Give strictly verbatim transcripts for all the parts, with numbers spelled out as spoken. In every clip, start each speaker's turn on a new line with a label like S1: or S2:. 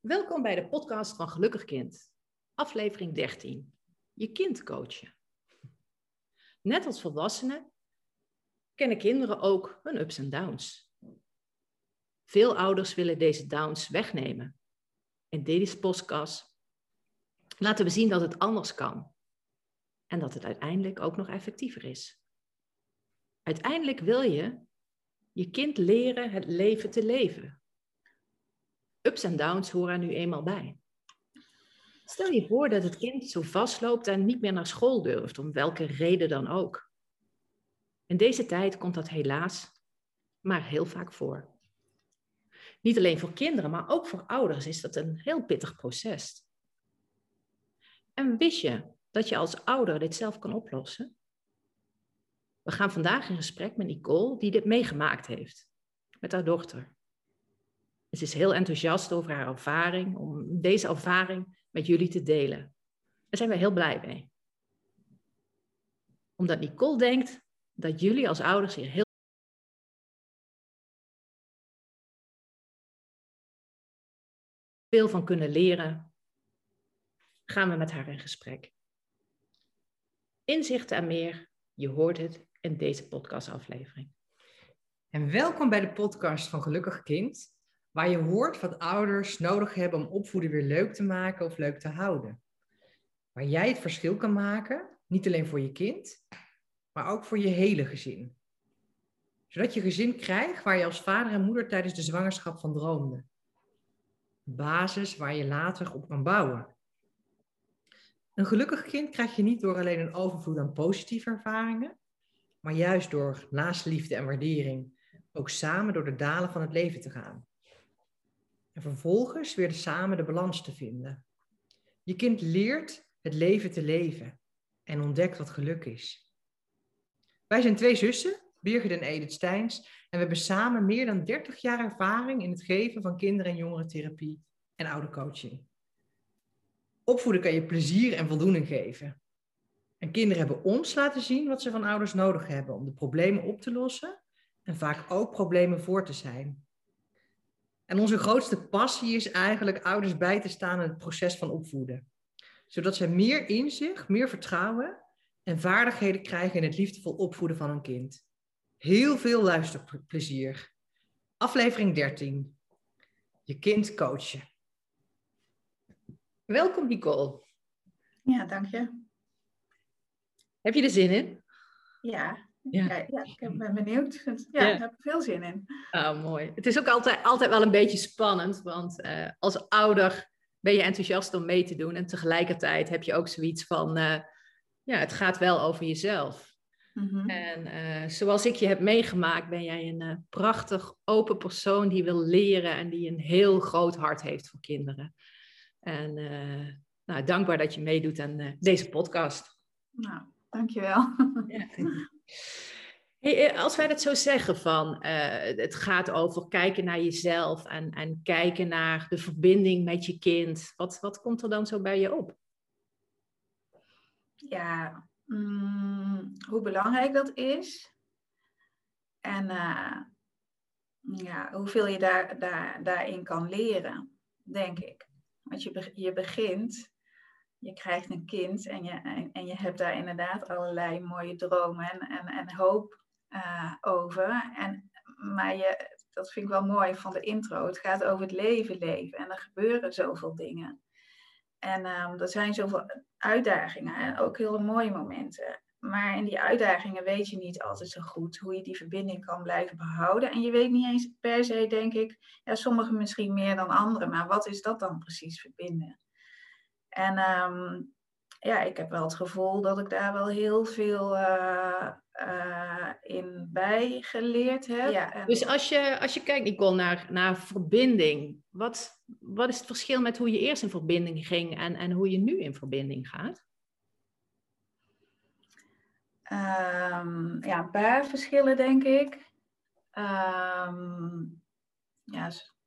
S1: Welkom bij de podcast van Gelukkig Kind, aflevering dertien. Je kind coachen. Net als volwassenen kennen kinderen ook hun ups en downs. Veel ouders willen deze downs wegnemen. In deze podcast laten we zien dat het anders kan. En dat het uiteindelijk ook nog effectiever is. Uiteindelijk wil je je kind leren het leven te leven. Ups en downs horen er nu eenmaal bij. Stel je voor dat het kind zo vastloopt en niet meer naar school durft, om welke reden dan ook. In deze tijd komt dat helaas maar heel vaak voor. Niet alleen voor kinderen, maar ook voor ouders is dat een heel pittig proces. En wist je dat je als ouder dit zelf kan oplossen? We gaan vandaag in gesprek met Nicole, die dit meegemaakt heeft, met haar dochter. Ze is heel enthousiast over haar ervaring, om deze ervaring met jullie te delen. Daar zijn we heel blij mee. Omdat Nicole denkt dat jullie als ouders hier heel veel van kunnen leren, gaan we met haar in gesprek. Inzichten en meer, je hoort het in deze podcastaflevering.
S2: En welkom bij de podcast van Gelukkig Kind, waar je hoort wat ouders nodig hebben om opvoeden weer leuk te maken of leuk te houden. Waar jij het verschil kan maken, niet alleen voor je kind, maar ook voor je hele gezin. Zodat je gezin krijgt waar je als vader en moeder tijdens de zwangerschap van droomde. Een basis waar je later op kan bouwen. Een gelukkig kind krijg je niet door alleen een overvloed aan positieve ervaringen, maar juist door naast liefde en waardering ook samen door de dalen van het leven te gaan. En vervolgens weer samen de balans te vinden. Je kind leert het leven te leven en ontdekt wat geluk is. Wij zijn twee zussen, Birgit en Edith Steins, en we hebben samen meer dan dertig jaar ervaring in het geven van kinder- en jongerentherapie en oudercoaching. Opvoeden kan je plezier en voldoening geven. En kinderen hebben ons laten zien wat ze van ouders nodig hebben om de problemen op te lossen en vaak ook problemen voor te zijn. En onze grootste passie is eigenlijk ouders bij te staan in het proces van opvoeden. Zodat zij meer inzicht, meer vertrouwen en vaardigheden krijgen in het liefdevol opvoeden van een kind. Heel veel luisterplezier. Aflevering dertien. Je kind coachen.
S1: Welkom Nicole.
S3: Ja, dank je.
S1: Heb je er zin in?
S3: Ja,
S1: Ja.
S3: ja, ja ik ben benieuwd. Ja,
S1: Ja.
S3: ik heb er veel zin in.
S1: Oh, mooi. Het is ook altijd, altijd wel een beetje spannend, want uh, als ouder ben je enthousiast om mee te doen en tegelijkertijd heb je ook zoiets van, uh, ja, het gaat wel over jezelf.
S3: Mm-hmm.
S1: En uh, zoals ik je heb meegemaakt, ben jij een uh, prachtig, open persoon die wil leren en die een heel groot hart heeft voor kinderen. En uh, nou, dankbaar dat je meedoet aan uh, deze podcast.
S3: Nou, dankjewel.
S1: Ja. Hey, als wij dat zo zeggen van, uh, het gaat over kijken naar jezelf en, en kijken naar de verbinding met je kind. Wat, wat komt er dan zo bij je op?
S3: Ja, mm, hoe belangrijk dat is. En uh, ja, hoeveel je daar, daar, daarin kan leren, denk ik. Want je, be- je begint, je krijgt een kind en je, en, en je hebt daar inderdaad allerlei mooie dromen en, en, en hoop uh, over. En, maar je, dat vind ik wel mooi van de intro. Het gaat over het leven leven en er gebeuren zoveel dingen. En um, er zijn zoveel uitdagingen en ook hele mooie momenten. Maar in die uitdagingen weet je niet altijd zo goed hoe je die verbinding kan blijven behouden. En je weet niet eens per se, denk ik, ja, sommigen misschien meer dan anderen. Maar wat is dat dan precies, verbinden? En um, ja, ik heb wel het gevoel dat ik daar wel heel veel uh, uh, in bijgeleerd heb. Ja, en...
S1: Dus als je, als je kijkt, Nicole, naar, naar verbinding. Wat, wat is het verschil met hoe je eerst in verbinding ging en, en hoe je nu in verbinding gaat?
S3: Um, ja, een paar verschillen, denk ik. Um, ja,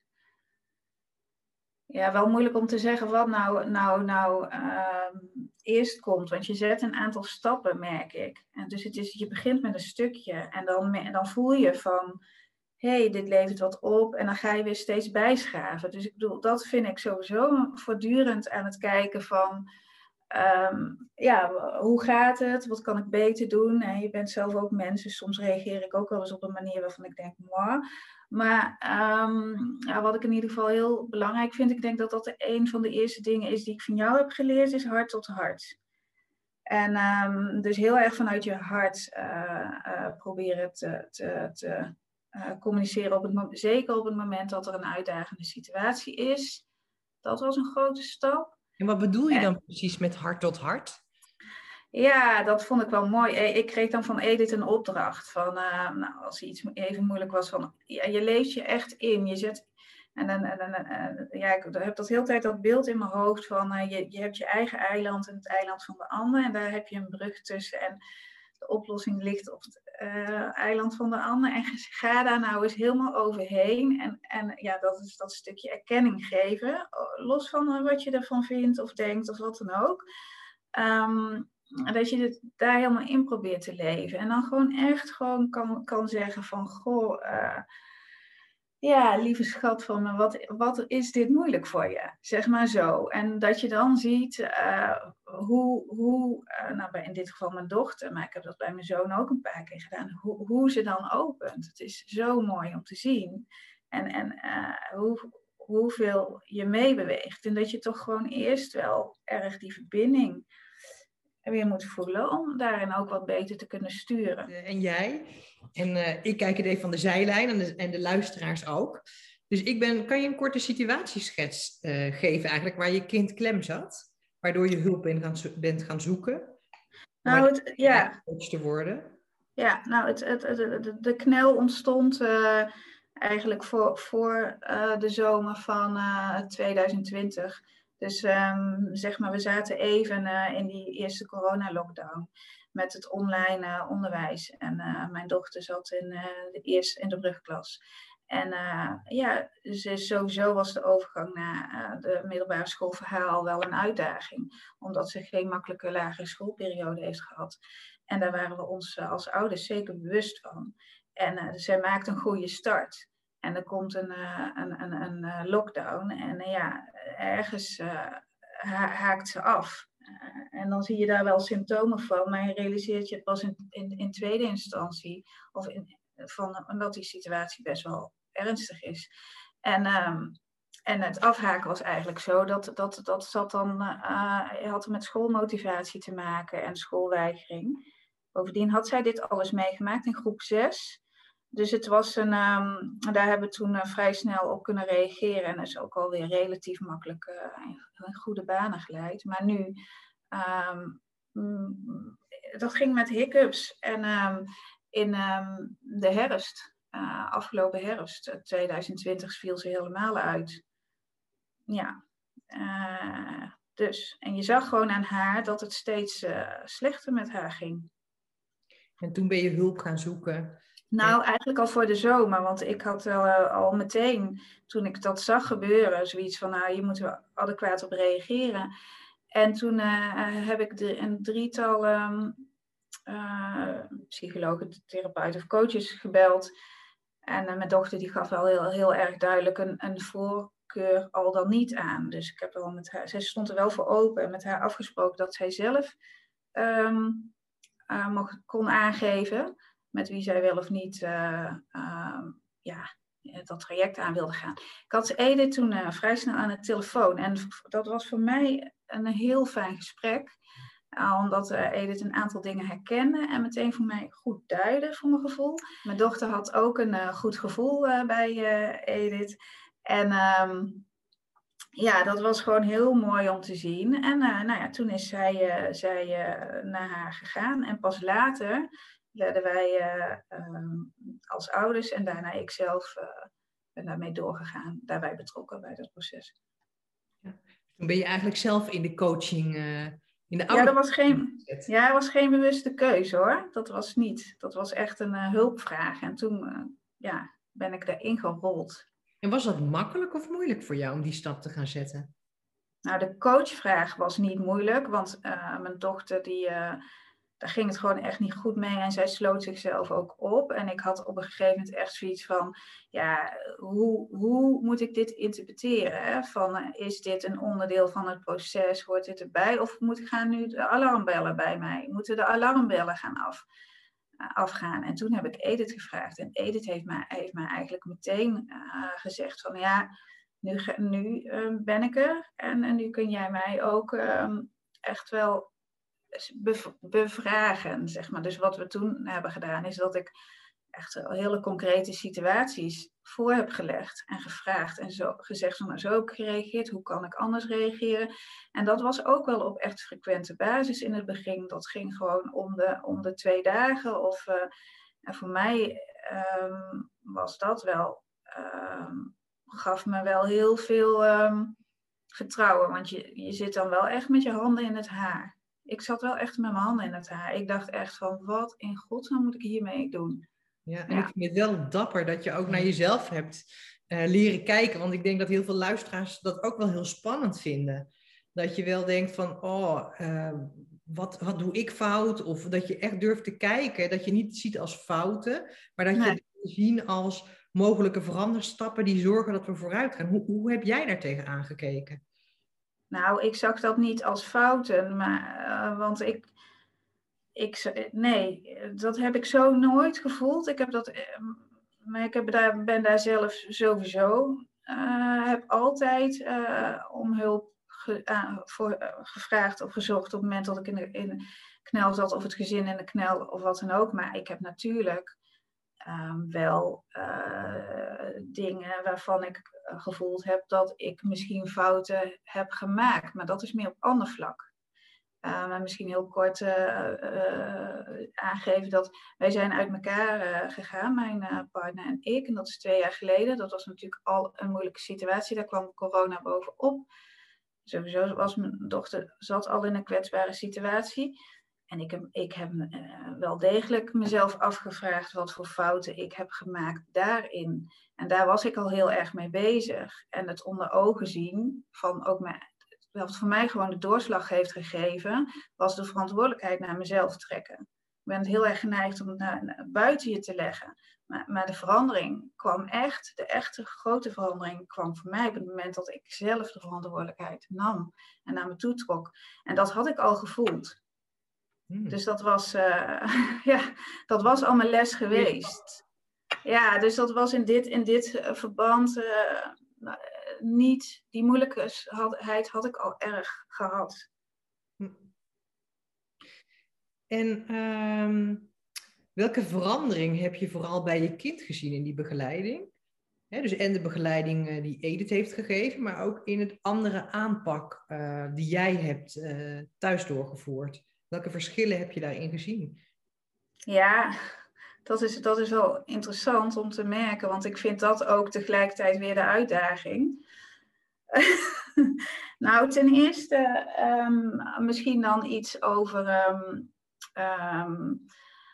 S3: ja, wel moeilijk om te zeggen wat nou, nou, nou um, eerst komt. Want je zet een aantal stappen, merk ik. En dus het is, je begint met een stukje en dan, en dan voel je van... hé, hey, dit levert wat op. En dan ga je weer steeds bijschaven. Dus ik bedoel, dat vind ik sowieso voortdurend aan het kijken van... Um, ja, hoe gaat het? Wat kan ik beter doen? En je bent zelf ook mens, dus soms reageer ik ook wel eens op een manier waarvan ik denk, moi. Maar um, ja, wat ik in ieder geval heel belangrijk vind, ik denk dat dat een van de eerste dingen is die ik van jou heb geleerd, is hart tot hart. En um, dus heel erg vanuit je hart uh, uh, proberen te, te, te uh, communiceren, op het moment, zeker op het moment dat er een uitdagende situatie is. Dat was een grote stap.
S2: En wat bedoel je
S3: en,
S2: dan precies met hart tot hart?
S3: Ja, dat vond ik wel mooi. Ik kreeg dan van Edith een opdracht. Van, uh, nou, als iets even moeilijk was, van ja, je leeft je echt in. Je zet, en dan, en dan, uh, ja, ik heb dat heel de tijd dat beeld in mijn hoofd van uh, je, je hebt je eigen eiland en het eiland van de ander. En daar heb je een brug tussen. En de oplossing ligt op het uh, eiland van de ander. En ga daar nou eens helemaal overheen. En, en ja, dat is dat stukje erkenning geven. Los van uh, wat je ervan vindt of denkt of wat dan ook. Um, dat je het daar helemaal in probeert te leven. En dan gewoon echt gewoon kan, kan zeggen van... Goh, uh, ja, lieve schat van me, wat, wat is dit moeilijk voor je? Zeg maar zo. En dat je dan ziet uh, hoe, hoe uh, nou in dit geval mijn dochter... maar ik heb dat bij mijn zoon ook een paar keer gedaan... hoe, hoe ze dan opent. Het is zo mooi om te zien. En, en uh, hoe, hoeveel je meebeweegt. En dat je toch gewoon eerst wel erg die verbinding... weer moet voelen om daarin ook wat beter te kunnen sturen.
S2: En jij? En uh, ik kijk het even van de zijlijn en de, en de luisteraars ook. Dus ik ben, kan je een korte situatieschets uh, geven eigenlijk waar je kind klem zat? Waardoor je hulp in gaan, bent gaan zoeken?
S3: Nou, het, ja.
S2: te worden?
S3: Ja, nou, het, het, het, de, de knel ontstond uh, eigenlijk voor, voor uh, de zomer van uh, twintig twintig. Dus um, zeg maar, we zaten even uh, in die eerste corona-lockdown met het online uh, onderwijs. En uh, mijn dochter zat in, uh, de eerste, in de brugklas. En uh, ja, dus sowieso was de overgang naar uh, de middelbare schoolverhaal wel een uitdaging. Omdat ze geen makkelijke lagere schoolperiode heeft gehad. En daar waren we ons uh, als ouders zeker bewust van. En uh, zij maakt een goede start. En er komt een, uh, een, een, een lockdown en uh, ja, ergens uh, ha- haakt ze af. Uh, en dan zie je daar wel symptomen van, maar je realiseert je pas in, in, in tweede instantie of in, van, dat die situatie best wel ernstig is. En, um, en het afhaken was eigenlijk zo, dat, dat, dat zat dan, uh, had met schoolmotivatie te maken en schoolweigering. Bovendien had zij dit alles meegemaakt in groep zes. Dus het was een, um, daar hebben we toen uh, vrij snel op kunnen reageren. En is ook alweer relatief makkelijk uh, in goede banen geleid. Maar nu, um, mm, dat ging met hiccups. En um, in um, de herfst, uh, afgelopen herfst, uh, twintig twintig, viel ze helemaal uit. Ja, uh, dus. En je zag gewoon aan haar dat het steeds uh, slechter met haar ging.
S2: En toen ben je hulp gaan zoeken...
S3: Nou, eigenlijk al voor de zomer, want ik had uh, al meteen, toen ik dat zag gebeuren, zoiets van, nou, hier moeten we adequaat op reageren. En toen uh, heb ik de, een drietal um, uh, psychologen, therapeuten of coaches gebeld. En uh, mijn dochter die gaf wel heel, heel erg duidelijk een, een voorkeur al dan niet aan. Dus ik heb al met haar, zij stond er wel voor open en met haar afgesproken dat zij zelf um, uh, mocht, kon aangeven met wie zij wel of niet uh, uh, ja, dat traject aan wilde gaan. Ik had Edith toen uh, vrij snel aan de telefoon. En dat was voor mij een heel fijn gesprek. Uh, omdat uh, Edith een aantal dingen herkende. En meteen voor mij goed duidde, voor mijn gevoel. Mijn dochter had ook een uh, goed gevoel uh, bij uh, Edith. En um, ja, dat was gewoon heel mooi om te zien. En uh, nou ja, toen is zij, uh, zij uh, naar haar gegaan. En pas later... werden wij uh, um, als ouders en daarna ik zelf uh, ben daarmee doorgegaan, daarbij betrokken bij dat proces.
S2: Ja. Toen ben je eigenlijk zelf in de coaching, uh, in de
S3: ja, dat was geen, ja, dat was geen bewuste keuze hoor. Dat was niet. Dat was echt een uh, hulpvraag. En toen uh, ja, ben ik daarin gerold.
S2: En was dat makkelijk of moeilijk voor jou om die stap te gaan zetten?
S3: Nou, de coachvraag was niet moeilijk, want uh, mijn dochter die... Uh, daar ging het gewoon echt niet goed mee. En zij sloot zichzelf ook op. En ik had op een gegeven moment echt zoiets van, ja, hoe, hoe moet ik dit interpreteren? Hè? Van, uh, is dit een onderdeel van het proces? Hoort dit erbij? Of moet ik gaan nu de alarmbellen bij mij? Moeten de alarmbellen gaan af, uh, afgaan? En toen heb ik Edith gevraagd. En Edith heeft mij, heeft mij eigenlijk meteen uh, gezegd van, ja, nu, nu uh, ben ik er. En, en nu kun jij mij ook um, echt wel bevragen, zeg maar. Dus wat we toen hebben gedaan, is dat ik echt hele concrete situaties voor heb gelegd en gevraagd en zo gezegd van, nou, zo heb ik gereageerd, hoe kan ik anders reageren? En dat was ook wel op echt frequente basis in het begin. Dat ging gewoon om de, om de twee dagen. Of, uh, en voor mij um, was dat wel, um, gaf me wel heel veel um, vertrouwen, want je, je zit dan wel echt met je handen in het haar. Ik zat wel echt met mijn handen in het haar. Ik dacht echt van, wat in godsnaam moet ik hiermee doen?
S2: Ja, en
S3: Ja.
S2: ik vind het wel dapper dat je ook naar jezelf hebt uh, leren kijken. Want ik denk dat heel veel luisteraars dat ook wel heel spannend vinden. Dat je wel denkt van, oh, uh, wat, wat doe ik fout? Of dat je echt durft te kijken. Dat je niet ziet als fouten, maar dat
S3: Nee.
S2: je het ziet als mogelijke veranderstappen die zorgen dat we vooruit gaan. Hoe, hoe heb jij daar tegenaan gekeken?
S3: Nou, ik zag dat niet als fouten, maar, uh, want ik, ik, nee, dat heb ik zo nooit gevoeld. Ik heb dat, maar ik heb daar, ben daar zelf sowieso, uh, heb altijd uh, om hulp ge, uh, voor, uh, gevraagd of gezocht op het moment dat ik in de, in de knel zat, of het gezin in de knel of wat dan ook. Maar ik heb natuurlijk um, wel uh, dingen waarvan ik uh, gevoeld heb dat ik misschien fouten heb gemaakt. Maar dat is meer op ander vlak. Uh, maar misschien heel kort uh, uh, aangeven dat wij zijn uit elkaar uh, gegaan, mijn uh, partner en ik. En dat is twee jaar geleden. Dat was natuurlijk al een moeilijke situatie. Daar kwam corona bovenop. Sowieso was mijn dochter zat al in een kwetsbare situatie. En ik heb, ik heb uh, wel degelijk mezelf afgevraagd wat voor fouten ik heb gemaakt daarin. En daar was ik al heel erg mee bezig. En het onder ogen zien van ook mijn... Wat voor mij gewoon de doorslag heeft gegeven, was de verantwoordelijkheid naar mezelf trekken. Ik ben heel erg geneigd om het naar, naar buiten je te leggen. Maar, maar de verandering kwam echt, de echte grote verandering kwam voor mij op het moment dat ik zelf de verantwoordelijkheid nam en naar me toe trok. En dat had ik al gevoeld. Hmm. Dus dat was, uh, ja, dat was al mijn les geweest. Ja, dus dat was in dit, in dit uh, verband... Uh, niet, die moeilijkheid had ik al erg gehad.
S2: En um, welke verandering heb je vooral bij je kind gezien in die begeleiding? He, dus en de begeleiding uh, die Edith heeft gegeven, maar ook in het andere aanpak uh, die jij hebt uh, thuis doorgevoerd. Welke verschillen heb je daarin gezien?
S3: Ja, dat is, dat is wel interessant om te merken, want ik vind dat ook tegelijkertijd weer de uitdaging. Nou, ten eerste um, misschien dan iets over um, um,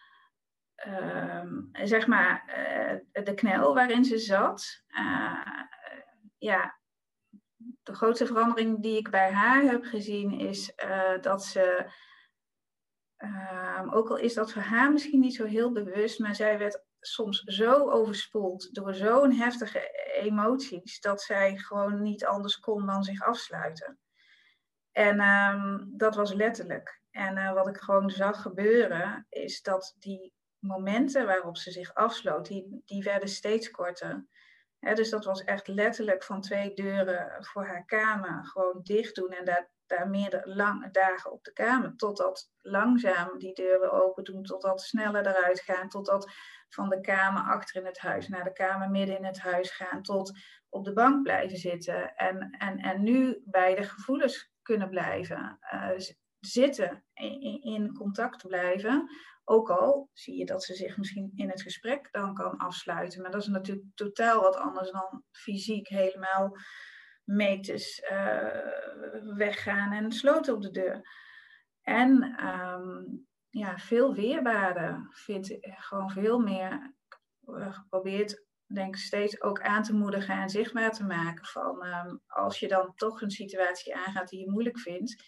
S3: um, zeg maar uh, de knel waarin ze zat. Uh, ja, de grootste verandering die ik bij haar heb gezien is uh, dat ze, um, ook al is dat voor haar misschien niet zo heel bewust, maar zij werd soms zo overspoeld door zo'n heftige emoties, dat zij gewoon niet anders kon dan zich afsluiten. En um, dat was letterlijk. En uh, wat ik gewoon zag gebeuren, is dat die momenten waarop ze zich afsloot, die, die werden steeds korter. He, dus dat was echt letterlijk van twee deuren voor haar kamer gewoon dicht doen en daar, daar meerdere lange dagen op de kamer, totdat langzaam die deuren open doen, totdat sneller eruit gaan, totdat van de kamer achter in het huis naar de kamer midden in het huis gaan, tot op de bank blijven zitten en, en, en nu bij de gevoelens kunnen blijven uh, zitten, in, in contact blijven. Ook al zie je dat ze zich misschien in het gesprek dan kan afsluiten. Maar dat is natuurlijk totaal wat anders dan fysiek helemaal meters uh, weggaan en sloten op de deur. En um, ja, veel weerbaarder. Vind ik gewoon veel meer uh, geprobeerd, denk ik, steeds ook aan te moedigen en zichtbaar te maken van um, als je dan toch een situatie aangaat die je moeilijk vindt,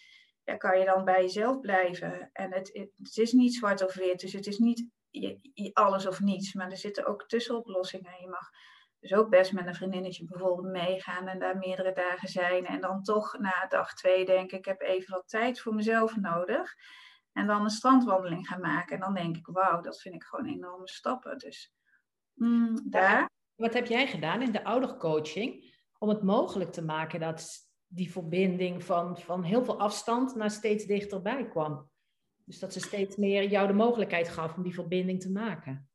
S3: ja, kan je dan bij jezelf blijven. En het, het is niet zwart of wit, dus het is niet je, je alles of niets. Maar er zitten ook tussenoplossingen. Je mag dus ook best met een vriendinnetje bijvoorbeeld meegaan en daar meerdere dagen zijn. En dan toch na dag twee denken, ik heb even wat tijd voor mezelf nodig. En dan een strandwandeling gaan maken. En dan denk ik, wauw, dat vind ik gewoon enorme stappen. Dus mm, daar.
S1: Wat heb jij gedaan in de oudercoaching om het mogelijk te maken dat die verbinding van, van heel veel afstand naar steeds dichterbij kwam? Dus dat ze steeds meer jou de mogelijkheid gaf om die verbinding te maken.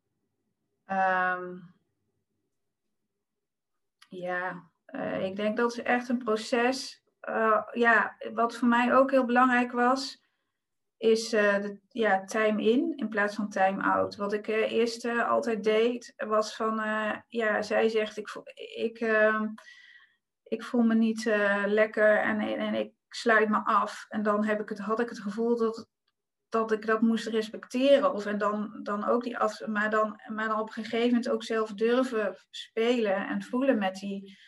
S3: Um, ja, uh, ik denk dat is echt een proces. Uh, ja, wat voor mij ook heel belangrijk was, is uh, de, ja, time in in plaats van time out. Wat ik uh, eerst uh, altijd deed, was van, uh, ja, zij zegt, ik, ik, uh, ik voel me niet uh, lekker en, en ik sluit me af. En dan heb ik het, had ik het gevoel dat, dat ik dat moest respecteren. Of, en dan, dan ook die af, maar, dan, maar dan op een gegeven moment ook zelf durven spelen en voelen met die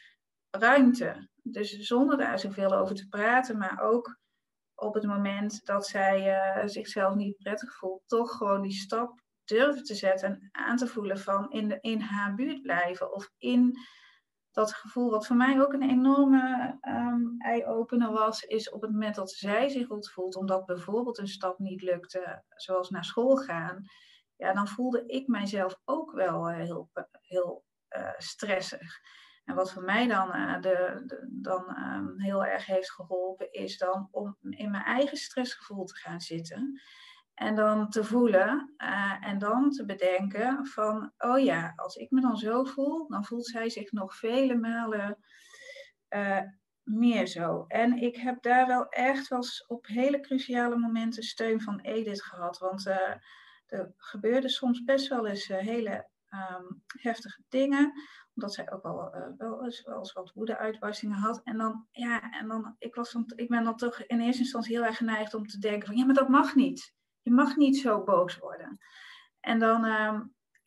S3: ruimte. Dus zonder daar zoveel over te praten, maar ook op het moment dat zij uh, zichzelf niet prettig voelt, toch gewoon die stap durven te zetten en aan te voelen van in, de, in haar buurt blijven. Of in dat gevoel, wat voor mij ook een enorme um, eye-opener was, is op het moment dat zij zich goed voelt, omdat bijvoorbeeld een stap niet lukte, zoals naar school gaan, ja, dan voelde ik mijzelf ook wel uh, heel, heel uh, stressig. En wat voor mij dan, uh, de, de, dan um, heel erg heeft geholpen, is dan om in mijn eigen stressgevoel te gaan zitten. En dan te voelen uh, en dan te bedenken van, oh ja, als ik me dan zo voel, dan voelt zij zich nog vele malen uh, meer zo. En ik heb daar wel echt wel op hele cruciale momenten steun van Edith gehad. Want uh, er gebeurden soms best wel eens uh, hele um, heftige dingen. Omdat zij ook wel, uh, wel, eens, wel eens wat woede-uitbarstingen had. En dan, ja, en dan, ik, was dan, ik ben dan toch in eerste instantie heel erg geneigd om te denken van, ja, maar dat mag niet. Je mag niet zo boos worden. En dan, uh,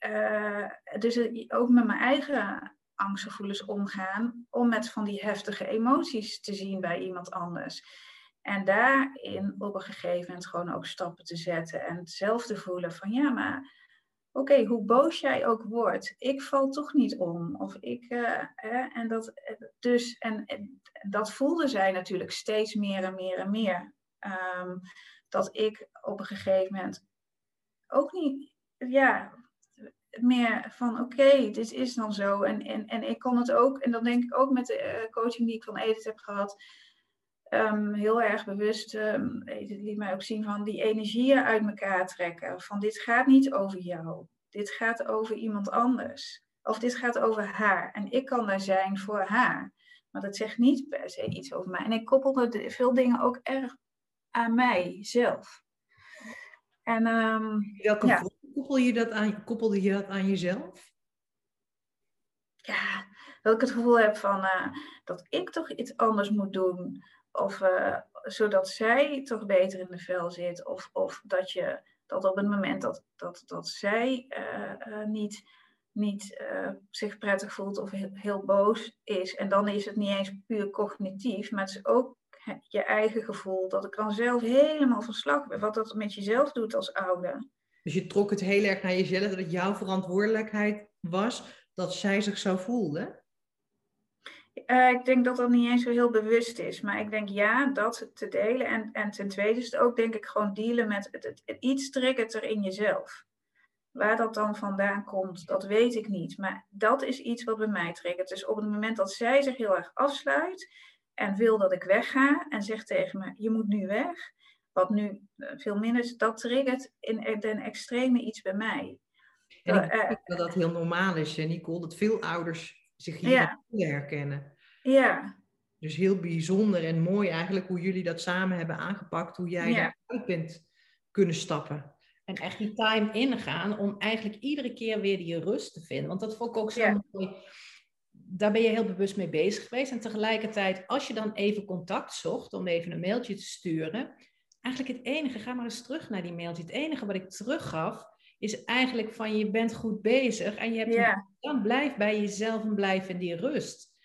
S3: uh, dus ook met mijn eigen angstgevoelens omgaan, om met van die heftige emoties te zien bij iemand anders. En daarin op een gegeven moment gewoon ook stappen te zetten en zelf te voelen van, ja, maar oké, okay, hoe boos jij ook wordt, ik val toch niet om. Of ik, uh, hè, en, dat, dus, en, en dat voelde zij natuurlijk steeds meer en meer en meer. Um, dat ik op een gegeven moment ook niet, ja, meer van oké, okay, dit is dan zo. En, en, en ik kon het ook, en dan denk ik ook met de uh, coaching die ik van Edith heb gehad, um, heel erg bewust, um, Edith liet mij ook zien van die energieën uit elkaar trekken. Van dit gaat niet over jou, dit gaat over iemand anders. Of dit gaat over haar. En ik kan daar zijn voor haar. Maar dat zegt niet per se iets over mij. En ik koppelde de, veel dingen ook erg aan mijzelf. En, um,
S2: welke
S3: ja.
S2: vorm koppel je dat aan, koppelde je dat aan jezelf?
S3: Ja, dat ik het gevoel heb van uh, dat ik toch iets anders moet doen. Of uh, zodat zij toch beter in de vel zit. Of, of dat je dat op het moment dat, dat, dat zij uh, uh, niet, niet uh, zich prettig voelt of heel, heel boos is. En dan is het niet eens puur cognitief, maar het is ook je eigen gevoel, dat ik dan zelf helemaal van slag ben. Wat dat met jezelf doet als ouder.
S2: Dus je trok het heel erg naar jezelf, dat het jouw verantwoordelijkheid was dat zij zich zo voelde?
S3: Uh, ik denk dat dat niet eens zo heel bewust is. Maar ik denk ja, dat te delen. En, en ten tweede is het ook denk ik gewoon dealen met het, het, het, iets triggert er in jezelf. Waar dat dan vandaan komt, dat weet ik niet. Maar dat is iets wat bij mij triggert. Dus op het moment dat zij zich heel erg afsluit en wil dat ik wegga en zegt tegen me, je moet nu weg. Wat nu veel minder is, dat triggert in den extreme iets bij mij.
S2: En ik denk dat dat heel normaal is, Nicole, dat veel ouders zich hierin
S3: ja.
S2: herkennen.
S3: Ja.
S2: Dus heel bijzonder en mooi eigenlijk hoe jullie dat samen hebben aangepakt, hoe jij
S3: ja.
S2: daaruit bent kunnen stappen.
S1: En echt die time ingaan om eigenlijk iedere keer weer die rust te vinden. Want dat vond ik ook zo
S3: ja.
S1: mooi. Daar ben je heel bewust mee bezig geweest. En tegelijkertijd, als je dan even contact zocht om even een mailtje te sturen. Eigenlijk het enige, ga maar eens terug naar die mailtje. Het enige wat ik teruggaf, is eigenlijk van je bent goed bezig. En je hebt
S3: ja.
S1: een, dan blijf bij jezelf en blijf in die rust.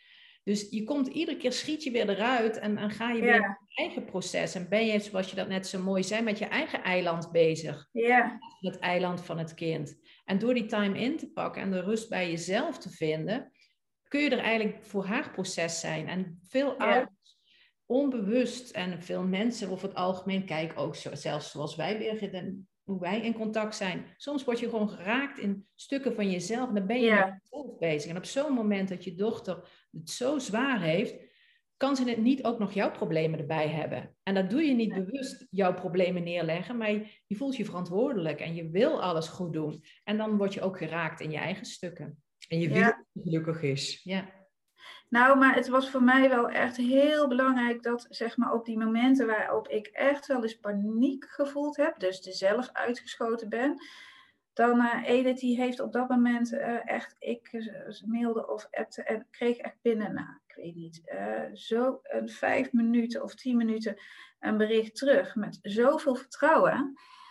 S1: Dus je komt iedere keer, schiet je weer eruit en dan ga je weer
S3: Ja.
S1: in je eigen proces. En ben je, zoals je dat net zo mooi zei, met je eigen eiland bezig.
S3: Ja.
S1: Het eiland van het kind. En door die time in te pakken en de rust bij jezelf te vinden, kun je er eigenlijk voor haar proces zijn. En veel
S3: Ja.
S1: ouders, onbewust, en veel mensen over het algemeen kijken ook zo, zelfs zoals wij weer en hoe wij in contact zijn. Soms word je gewoon geraakt in stukken van jezelf en dan ben je
S3: Ja.
S1: met jezelf bezig. En op zo'n moment dat je dochter het zo zwaar heeft, kan ze het niet ook nog jouw problemen erbij hebben. En dat doe je niet
S3: Nee.
S1: bewust, jouw problemen neerleggen, maar je, je voelt je verantwoordelijk en je wil alles goed doen. En dan word je ook geraakt in je eigen stukken.
S2: En je
S3: Ja.
S2: wil dat het gelukkig is.
S1: Ja.
S3: Nou, maar het was voor mij wel echt heel belangrijk dat, zeg maar, op die momenten waarop ik echt wel eens paniek gevoeld heb, dus er zelf uitgeschoten ben, dan uh, Edith die heeft op dat moment uh, echt, ik uh, mailde of appte en kreeg echt binnen, nou, ik weet niet, uh, zo een vijf minuten of tien minuten een bericht terug met zoveel vertrouwen.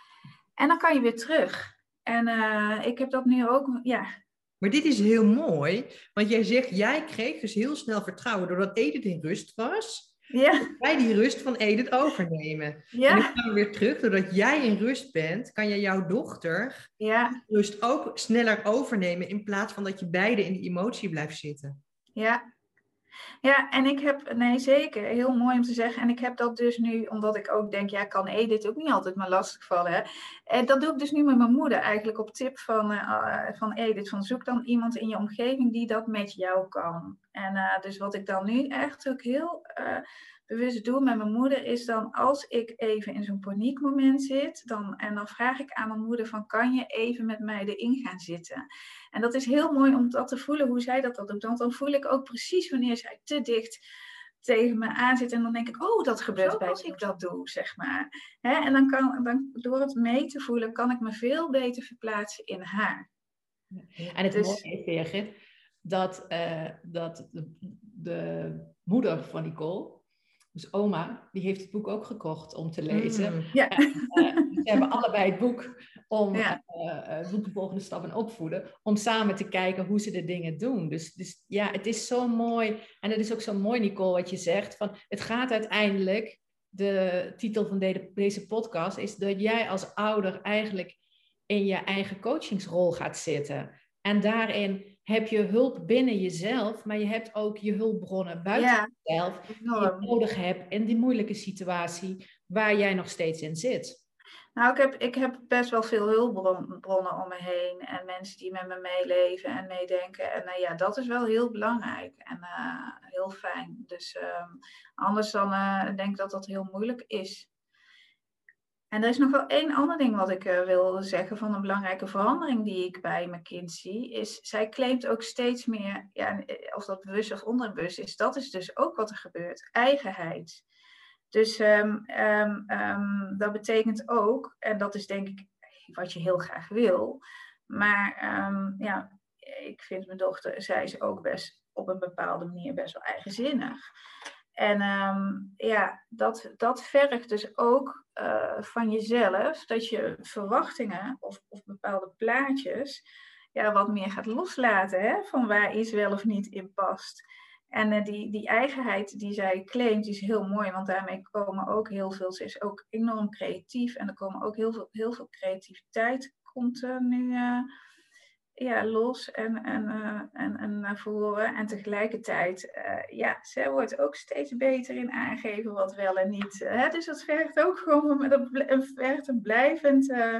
S3: En dan kan je weer terug. En uh, ik heb dat nu ook, ja.
S2: Maar dit is heel mooi, want jij zegt, jij kreeg dus heel snel vertrouwen doordat Edith in rust was.
S3: Ja.
S2: Wij die rust van Edith overnemen.
S3: Ja.
S2: En dan gaan we weer terug, doordat jij in rust bent, kan je jouw dochter
S3: Ja.
S2: rust ook sneller overnemen in plaats van dat je beide in die emotie blijft zitten.
S3: Ja. Ja, en ik heb, nee zeker, heel mooi om te zeggen. En ik heb dat dus nu, omdat ik ook denk, ja, kan Edith ook niet altijd maar lastigvallen. Hè? En dat doe ik dus nu met mijn moeder eigenlijk op tip van, uh, van Edith. Van zoek dan iemand in je omgeving die dat met jou kan. En uh, dus wat ik dan nu echt ook heel uh, bewust doe met mijn moeder, is dan als ik even in zo'n paniekmoment zit, dan, en dan vraag ik aan mijn moeder van, kan je even met mij erin gaan zitten? En dat is heel mooi om dat te voelen, hoe zij dat, dat doet. Want dan voel ik ook precies wanneer zij te dicht tegen me aan zit. En dan denk ik, oh, dat gebeurt Zo, bij als ik dat doe, zeg maar. Hè? En dan kan, dan, door het mee te voelen, kan ik me veel beter verplaatsen in haar.
S1: En het
S3: Dus,
S1: mooie is, Birgit, dat, uh, dat de, de moeder van Nicole, dus oma, die heeft het boek ook gekocht om te lezen.
S3: Mm, ja.
S1: En, uh, ze hebben allebei het boek om
S3: ja.
S1: uh, het boek De Volgende Stap in Opvoeden, om samen te kijken hoe ze de dingen doen. Dus, dus ja, het is zo mooi. En het is ook zo mooi, Nicole, wat je zegt. Van, het gaat uiteindelijk, de titel van de, deze podcast is dat jij als ouder eigenlijk in je eigen coachingsrol gaat zitten. En daarin heb je hulp binnen jezelf, maar je hebt ook je hulpbronnen buiten
S3: ja,
S1: jezelf, die je nodig hebt in die moeilijke situatie waar jij nog steeds in zit.
S3: Nou, ik heb, ik heb best wel veel hulpbronnen om me heen en mensen die met me meeleven en meedenken. En uh, ja, dat is wel heel belangrijk en uh, heel fijn. Dus uh, anders dan uh, denk ik dat dat heel moeilijk is. En er is nog wel één ander ding wat ik uh, wil zeggen van een belangrijke verandering die ik bij mijn kind zie. Is, zij claimt ook steeds meer, ja, of dat bewust of onbewust is, dat is dus ook wat er gebeurt. Eigenheid. Dus um, um, um, dat betekent ook, en dat is denk ik wat je heel graag wil. Maar um, ja, ik vind mijn dochter, zij is ook best op een bepaalde manier best wel eigenzinnig. En um, ja, dat, dat vergt dus ook uh, van jezelf dat je verwachtingen of, of bepaalde plaatjes ja, wat meer gaat loslaten, hè, van waar iets wel of niet in past. En uh, die, die eigenheid die zij claimt, die is heel mooi, want daarmee komen ook heel veel, ze is ook enorm creatief en er komen ook heel veel, heel veel creativiteit komt er nu uh, ja, los en, en, uh, en, en naar voren. En tegelijkertijd, uh, ja, zij wordt ook steeds beter in aangeven wat wel en niet. Hè? Dus dat vergt ook gewoon een, vergt een blijvend uh,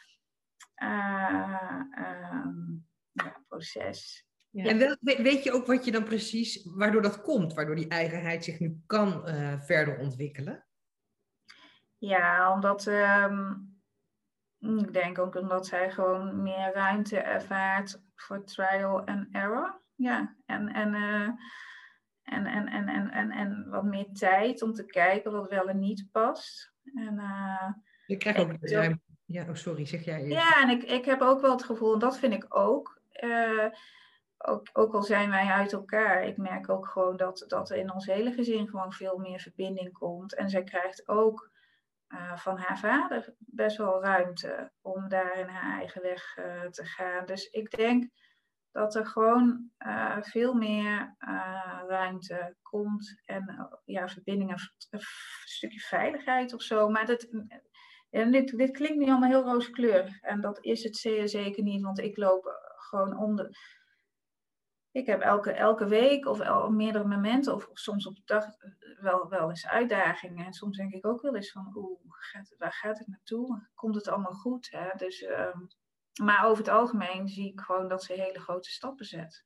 S3: uh, um, ja, proces.
S2: Ja. En wel, weet je ook wat je dan precies, waardoor dat komt, waardoor die eigenheid zich nu kan uh, verder ontwikkelen?
S3: Ja, omdat um, ik denk ook omdat zij gewoon meer ruimte ervaart voor trial and error. Ja, en, en, uh, en, en, en, en, en, en wat meer tijd om te kijken wat wel en niet past. En, uh,
S2: je krijgt ook ruimte. Ja, oh sorry, zeg jij eerst.
S3: Ja, en ik, ik heb ook wel het gevoel, en dat vind ik ook, uh, ook, ook al zijn wij uit elkaar, ik merk ook gewoon dat, dat er in ons hele gezin gewoon veel meer verbinding komt. En zij krijgt ook uh, van haar vader best wel ruimte om daar in haar eigen weg uh, te gaan. Dus ik denk Dat er gewoon uh, veel meer uh, ruimte komt en uh, ja, verbindingen, een stukje veiligheid of zo. Maar dat, ja, dit, dit klinkt niet allemaal heel rooskleurig. En dat is het zeer zeker niet, want ik loop gewoon om de... Ik heb elke, elke week of el, meerdere momenten of, of soms op de dag wel, wel eens uitdagingen. En soms denk ik ook wel eens van, oeh, gaat, waar gaat het naartoe? Komt het allemaal goed? Hè? Dus, um, maar over het algemeen zie ik gewoon dat ze hele grote stappen zet.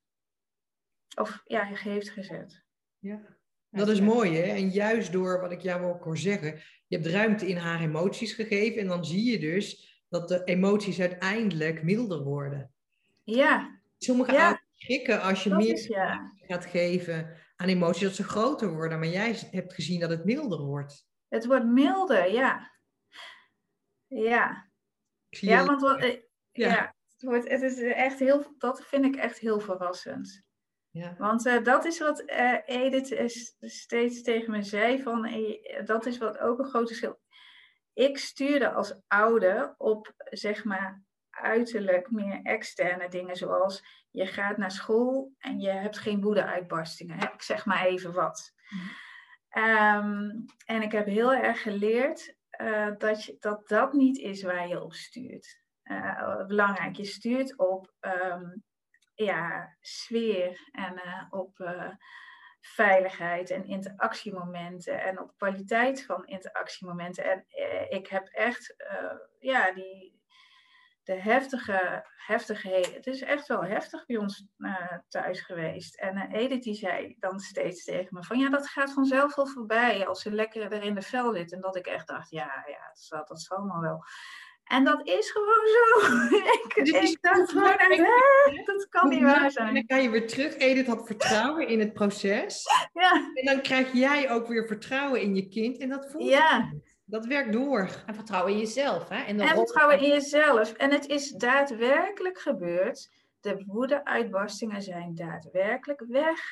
S3: Of ja, heeft gezet.
S2: Ja, dat is mooi hè. En juist door wat ik jou ook hoor zeggen, je hebt ruimte in haar emoties gegeven. En dan zie je dus dat de emoties uiteindelijk milder worden.
S3: Ja.
S2: Sommige
S3: ja.
S2: ouders schrikken als je
S3: dat
S2: meer
S3: is, ja.
S2: gaat geven aan emoties, dat ze groter worden. Maar jij hebt gezien dat het milder wordt.
S3: Het wordt milder, ja. Ja. Ja, je... want wat, ja. ja, het, wordt, het is echt heel, dat vind ik echt heel verrassend.
S2: Ja.
S3: Want uh, dat is wat uh, Edith is steeds tegen me zei, van, uh, dat is wat ook een groot verschil. Ik stuurde als ouder op, zeg maar, uiterlijk meer externe dingen, zoals je gaat naar school en je hebt geen woede-uitbarstingen. Hè? Ik zeg maar even wat. Mm. Um, en ik heb heel erg geleerd uh, dat, je, dat dat niet is waar je op stuurt. Uh, belangrijk, je stuurt op um, ja, sfeer en uh, op uh, veiligheid en interactiemomenten en op kwaliteit van interactiemomenten. En uh, ik heb echt uh, ja, die... De heftige, heftigheden, het is echt wel heftig bij ons uh, thuis geweest. En uh, Edith die zei dan steeds tegen me van, ja, dat gaat vanzelf wel voorbij als ze lekker er in de vel zit. En dat ik echt dacht, ja, ja dat, zal, dat zal maar wel. En dat is gewoon zo. ik, ik dacht gewoon echt, hè, dat kan niet waar zijn.
S2: En dan kan je weer terug, Edith had vertrouwen in het proces.
S3: Ja.
S2: En dan krijg jij ook weer vertrouwen in je kind. En dat voelt
S3: ja.
S2: Dat werkt door.
S1: En vertrouwen in jezelf. Hè?
S3: En, en vertrouwen in jezelf. En het is daadwerkelijk gebeurd. De woede-uitbarstingen zijn daadwerkelijk weg.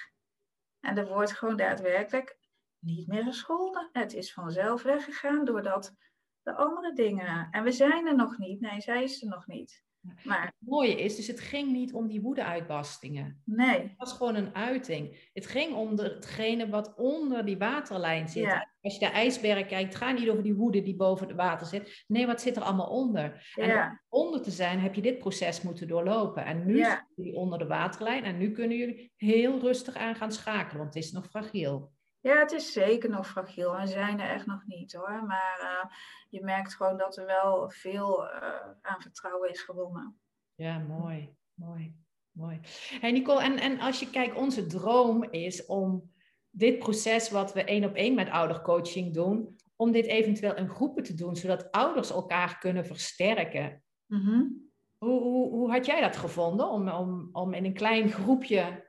S3: En er wordt gewoon daadwerkelijk niet meer gescholden. Het is vanzelf weggegaan doordat de andere dingen... En we zijn er nog niet. Nee, zij is er nog niet. Maar
S1: het mooie is, dus het ging niet om die woede-uitbarstingen.
S3: Nee.
S1: Het was gewoon een uiting. Het ging om de, hetgene wat onder die waterlijn zit. Ja. Als je de ijsberg kijkt, het gaat niet over die woede die boven het water zit. Nee, wat zit er allemaal onder?
S3: Ja.
S1: En om onder te zijn, heb je dit proces moeten doorlopen. En nu
S3: ja.
S1: zitten jullie onder de waterlijn. En nu kunnen jullie heel rustig aan gaan schakelen, want het is nog fragiel.
S3: Ja, het is zeker nog fragiel. We zijn er echt nog niet hoor. Maar uh, je merkt gewoon dat er wel veel uh, aan vertrouwen is gewonnen.
S1: Ja, mooi. Mooi. Mooi. Hey Nicole, en, en als je kijkt, onze droom is om dit proces wat we één op één met oudercoaching doen, om dit eventueel in groepen te doen, zodat ouders elkaar kunnen versterken.
S3: Mm-hmm.
S1: Hoe, hoe, hoe had jij dat gevonden? Om, om, om in een klein groepje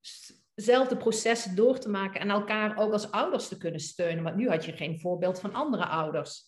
S1: zelfde processen door te maken en elkaar ook als ouders te kunnen steunen? Want nu had je geen voorbeeld van andere ouders.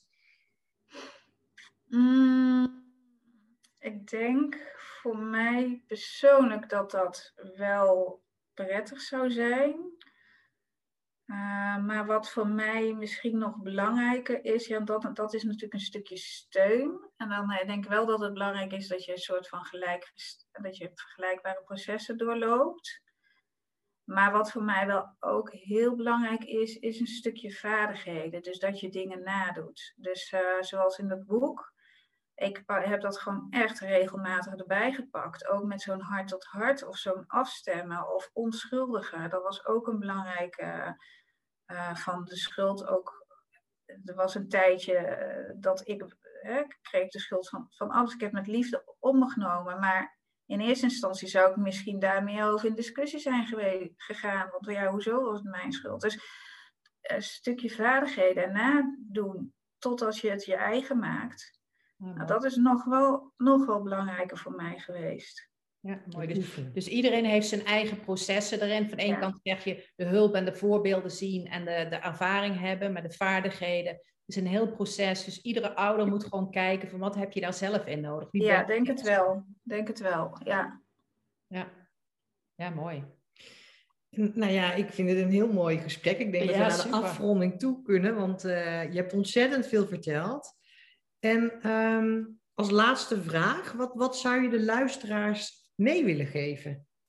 S3: Mm, ik denk voor mij persoonlijk dat dat wel prettig zou zijn. Uh, maar wat voor mij misschien nog belangrijker is, ja, dat, dat is natuurlijk een stukje steun. En dan uh, denk ik wel dat het belangrijk is dat je een soort van gelijk, dat je vergelijkbare processen doorloopt. Maar wat voor mij wel ook heel belangrijk is, is een stukje vaardigheden. Dus dat je dingen nadoet. Dus uh, zoals in het boek, ik heb dat gewoon echt regelmatig erbij gepakt. Ook met zo'n hart tot hart of zo'n afstemmen of onschuldigen. Dat was ook een belangrijke uh, van de schuld. Ook, er was een tijdje uh, dat ik, uh, ik kreeg de schuld van, van alles. Ik heb met liefde op me genomen, maar in eerste instantie zou ik misschien daar meer over in discussie zijn geweest, gegaan. Want ja, hoezo was het mijn schuld? Dus een stukje vaardigheden en nadoen totdat je het je eigen maakt. Ja, nou, dat is nog wel, nog wel belangrijker voor mij geweest.
S1: Ja, mooi. Dus, dus iedereen heeft zijn eigen processen erin. Van één ja. kant zeg je de hulp en de voorbeelden zien en de, de ervaring hebben met de vaardigheden. Het is een heel proces. Dus iedere ouder moet gewoon kijken van wat heb je daar zelf in nodig. Wie
S3: ja, denk het wel. Denk het wel, ja.
S1: Ja, ja mooi.
S2: Nou ja, ik vind het een heel mooi gesprek. Ik denk ja, dat we naar super. de afronding toe kunnen, want uh, je hebt ontzettend veel verteld. En um, als laatste vraag, wat, wat zou je de luisteraars mee willen geven?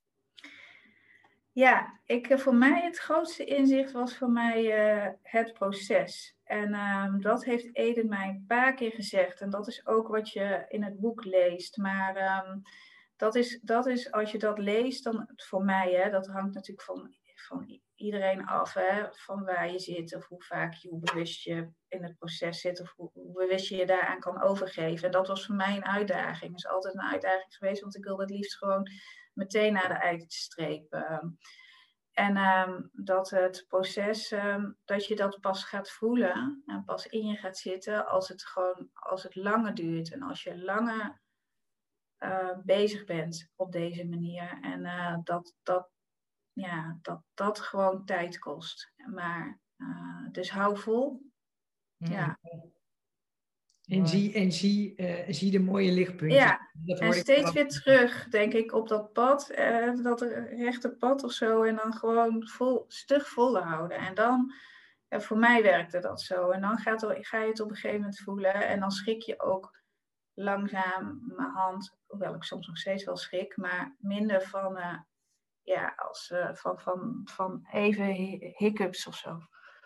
S3: Ja, ik, voor mij het grootste inzicht was voor mij uh, het proces. En um, dat heeft Eden mij een paar keer gezegd. En dat is ook wat je in het boek leest. Maar um, dat, is, dat is, als je dat leest, dan voor mij, hè, dat hangt natuurlijk van, van iedereen af. Hè, van waar je zit of hoe vaak je, hoe bewust je in het proces zit. Of hoe, hoe bewust je je daaraan kan overgeven. En dat was voor mij een uitdaging. Het is altijd een uitdaging geweest, want ik wilde het liefst gewoon meteen naar de eindstreep. Um, en um, dat het proces, um, dat je dat pas gaat voelen en pas in je gaat zitten als het gewoon, als het langer duurt. En als je langer uh, bezig bent op deze manier. En uh, dat, dat, ja, dat dat gewoon tijd kost. Maar, uh, dus hou vol.
S2: Mm.
S3: Ja.
S2: En, zie, en zie, uh, zie de mooie lichtpuntjes.
S3: Ja,
S2: dat
S3: en steeds weer terug, denk ik, op dat pad, uh, dat rechte pad of zo. En dan gewoon vol, stug volhouden. En dan, uh, voor mij werkte dat zo. En dan gaat er, ga je het op een gegeven moment voelen. En dan schrik je ook langzaam mijn hand, hoewel ik soms nog steeds wel schrik, maar minder van, uh, ja, als, uh, van, van, van even hiccups of zo.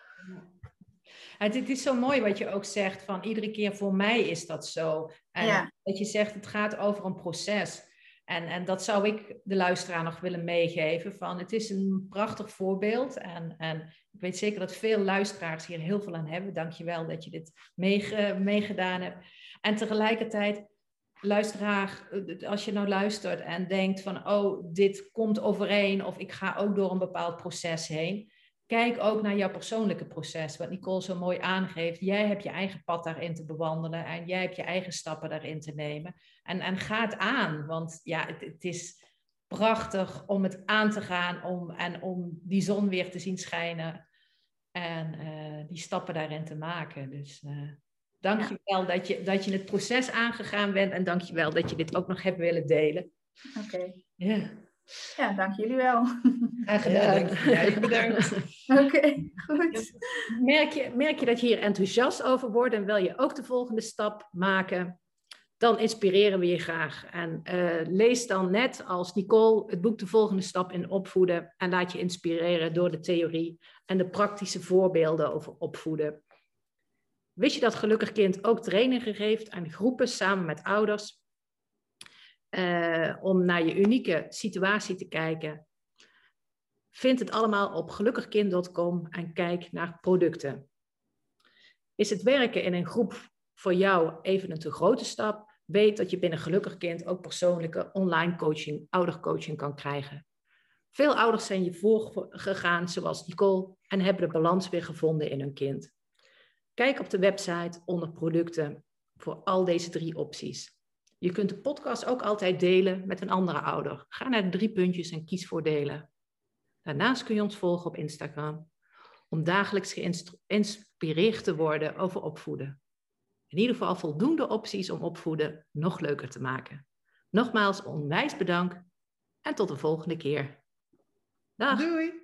S1: Het, het is zo mooi wat je ook zegt, van iedere keer voor mij is dat zo. En
S3: ja.
S1: dat je zegt, het gaat over een proces. En, en dat zou ik de luisteraar nog willen meegeven. Van, het is een prachtig voorbeeld. En, en ik weet zeker dat veel luisteraars hier heel veel aan hebben. Dank je wel dat je dit meege, meegedaan hebt. En tegelijkertijd, luisteraar, als je nou luistert en denkt van, oh, dit komt overeen. Of ik ga ook door een bepaald proces heen. Kijk ook naar jouw persoonlijke proces, wat Nicole zo mooi aangeeft. Jij hebt je eigen pad daarin te bewandelen en jij hebt je eigen stappen daarin te nemen. En, en ga het aan, want ja, het, het is prachtig om het aan te gaan om, en om die zon weer te zien schijnen en uh, die stappen daarin te maken. Dus uh, dank je wel ja. dat, je, dat je het proces aangegaan bent en dank je wel dat je dit ook nog hebt willen delen.
S3: Oké. Okay.
S1: Ja.
S3: Ja, dank jullie wel.
S1: Graag gedaan. Ja,
S2: jij bedankt.
S3: Oké, okay, goed.
S1: Merk je, merk je dat je hier enthousiast over wordt en wil je ook de volgende stap maken? Dan inspireren we je graag. En uh, lees dan net als Nicole het boek De Volgende Stap in Opvoeden en laat je inspireren door de theorie en de praktische voorbeelden over opvoeden. Wist je dat Gelukkig Kind ook trainingen geeft aan groepen samen met ouders? Uh, om naar je unieke situatie te kijken. Vind het allemaal op gelukkigkind punt com en kijk naar producten. Is het werken in een groep voor jou even een te grote stap? Weet dat je binnen Gelukkig Kind ook persoonlijke online coaching, oudercoaching kan krijgen. Veel ouders zijn je voorgegaan, zoals Nicole, en hebben de balans weer gevonden in hun kind. Kijk op de website onder producten voor al deze drie opties. Je kunt de podcast ook altijd delen met een andere ouder. Ga naar de drie puntjes en kies voor delen. Daarnaast kun je ons volgen op Instagram om dagelijks geïnspireerd te worden over opvoeden. In ieder geval voldoende opties om opvoeden nog leuker te maken. Nogmaals onwijs bedankt en tot de volgende keer. Dag!
S2: Doei!